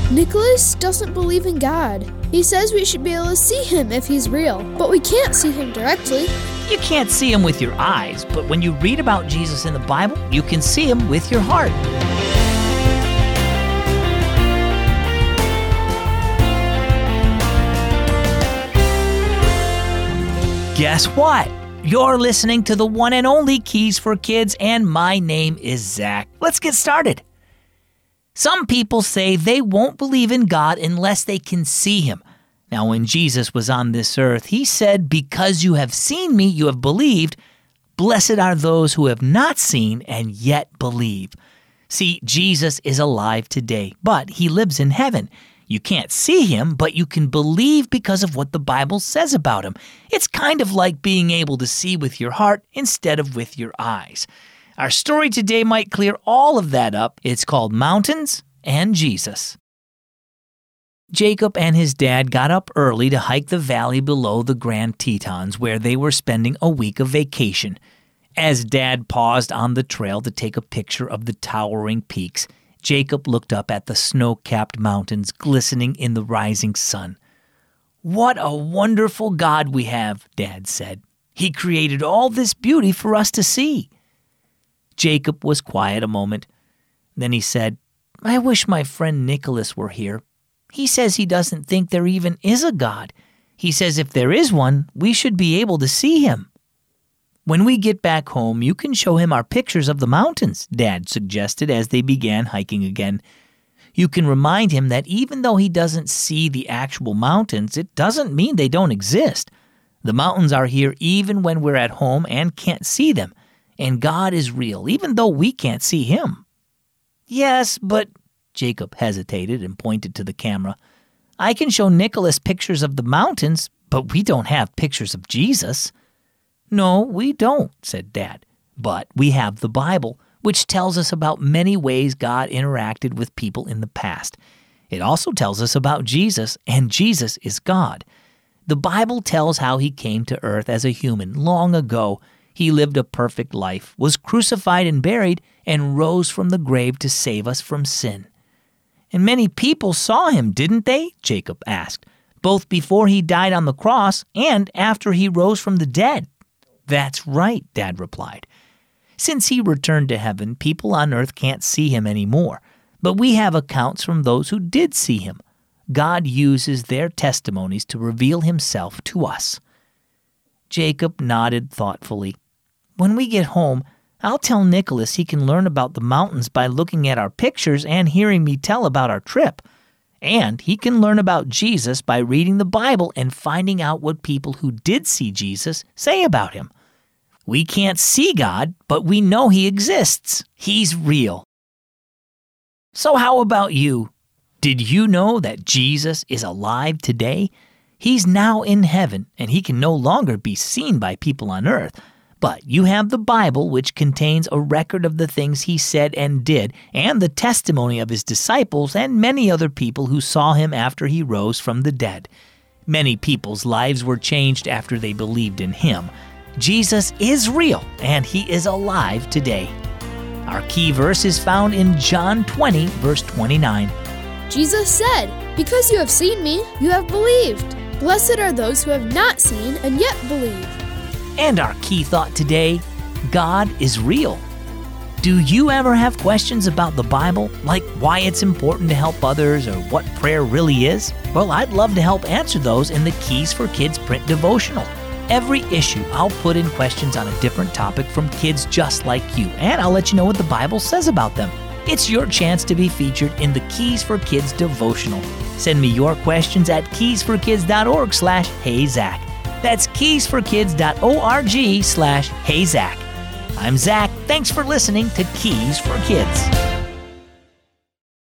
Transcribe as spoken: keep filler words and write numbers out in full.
Nicholas doesn't believe in God. He says we should be able to see him if he's real, but we can't see him directly. You can't see him with your eyes, but when you read about Jesus in the Bible, you can see him with your heart. Guess what? You're listening to the one and only Keys for Kids, and my name is Zach. Let's get started. Some people say they won't believe in God unless they can see him. Now, when Jesus was on this earth, he said, "Because you have seen me, you have believed. Blessed are those who have not seen and yet believe." See, Jesus is alive today, but he lives in heaven. You can't see him, but you can believe because of what the Bible says about him. It's kind of like being able to see with your heart instead of with your eyes. Our story today might clear all of that up. It's called Mountains and Jesus. Jacob and his dad got up early to hike the valley below the Grand Tetons, where they were spending a week of vacation. As Dad paused on the trail to take a picture of the towering peaks, Jacob looked up at the snow-capped mountains glistening in the rising sun. "What a wonderful God we have," Dad said. "He created all this beauty for us to see." Jacob was quiet a moment. Then he said, "I wish my friend Nicholas were here. He says he doesn't think there even is a God. He says if there is one, we should be able to see him." "When we get back home, you can show him our pictures of the mountains," Dad suggested as they began hiking again. "You can remind him that even though he doesn't see the actual mountains, it doesn't mean they don't exist. The mountains are here even when we're at home and can't see them. And God is real, even though we can't see him." "Yes, but," Jacob hesitated and pointed to the camera, "I can show Nicholas pictures of the mountains, but we don't have pictures of Jesus." "No, we don't," said Dad. "But we have the Bible, which tells us about many ways God interacted with people in the past. It also tells us about Jesus, and Jesus is God. The Bible tells how he came to earth as a human long ago. He lived a perfect life, was crucified and buried, and rose from the grave to save us from sin." "And many people saw him, didn't they?" Jacob asked, "both before he died on the cross and after he rose from the dead." "That's right," Dad replied. "Since he returned to heaven, people on earth can't see him anymore, but we have accounts from those who did see him. God uses their testimonies to reveal himself to us." Jacob nodded thoughtfully. "When we get home, I'll tell Nicholas he can learn about the mountains by looking at our pictures and hearing me tell about our trip. And he can learn about Jesus by reading the Bible and finding out what people who did see Jesus say about him. We can't see God, but we know he exists. He's real." So how about you? Did you know that Jesus is alive today? He's now in heaven, and he can no longer be seen by people on earth. But you have the Bible, which contains a record of the things he said and did, and the testimony of his disciples and many other people who saw him after he rose from the dead. Many people's lives were changed after they believed in him. Jesus is real, and he is alive today. Our key verse is found in John twenty, verse twenty-nine. Jesus said, "Because you have seen me, you have believed. Blessed are those who have not seen and yet believe." And our key thought today, God is real. Do you ever have questions about the Bible, like why it's important to help others or what prayer really is? Well, I'd love to help answer those in the Keys for Kids print devotional. Every issue, I'll put in questions on a different topic from kids just like you, and I'll let you know what the Bible says about them. It's your chance to be featured in the Keys for Kids devotional. Send me your questions at keysforkids.org slash heyzach. That's keysforkids.org slash heyzach. I'm Zach. Thanks for listening to Keys for Kids.